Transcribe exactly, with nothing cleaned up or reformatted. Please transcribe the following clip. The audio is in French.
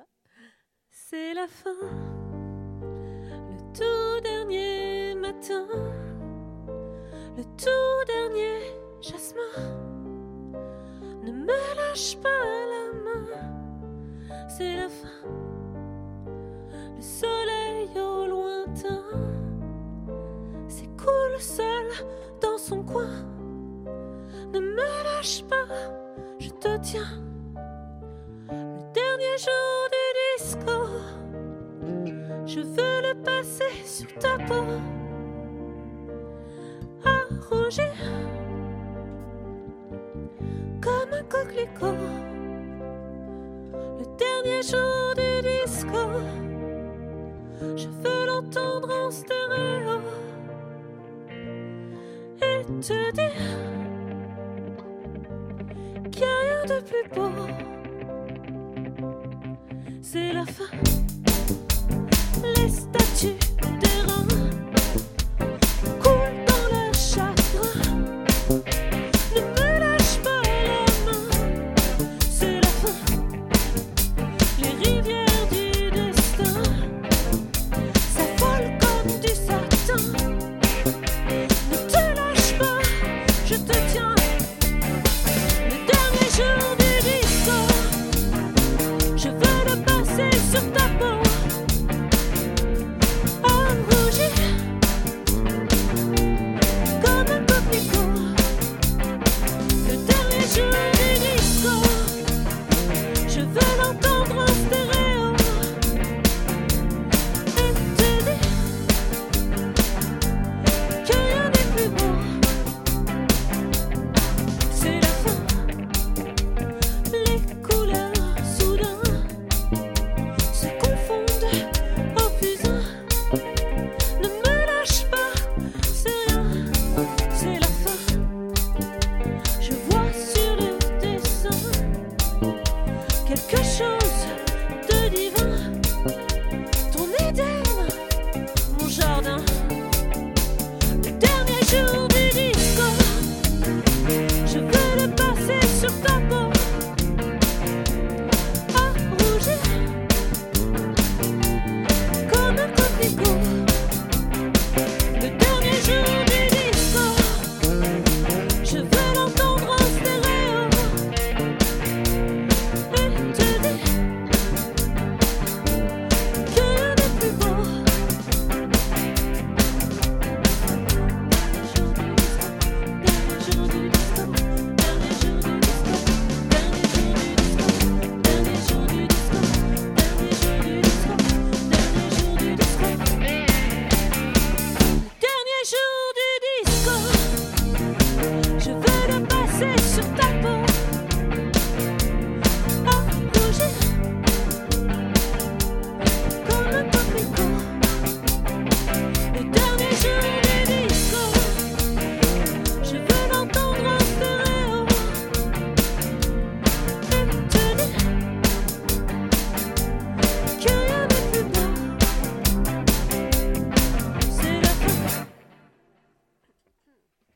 va. C'est la fin, le tout dernier matin, le tout dernier jasmin. Ne me lâche pas la main, c'est la fin. Le soleil au lointain s'écoule seul dans son coin. Ne me lâche pas, je te tiens. Le dernier jour du disco, je veux le passer sur ta peau, à rougir comme un coquelicot. Le dernier jour du disco, je veux l'entendre en stéréo et te dire qu'il n'y a rien de plus beau. C'est la fin. Les statues des reins coulent dans leur chagrin. Ne me lâche pas la main. C'est la fin. Les rivières du destin s'affolent comme du satin. Ne te lâche pas, je te tiens. Le dernier jour du disco, je veux le passer sur ta peau, à rougir comme un coquelicot. Le dernier jour du disco, je veux l'entendre en stéréo et te dire que rien n'est plus beau. C'est la fin. Les couleurs soudain se confondent au fusain. Ne me lâche pas, c'est rien, c'est la fin. Je vois sur le dessin quelque chose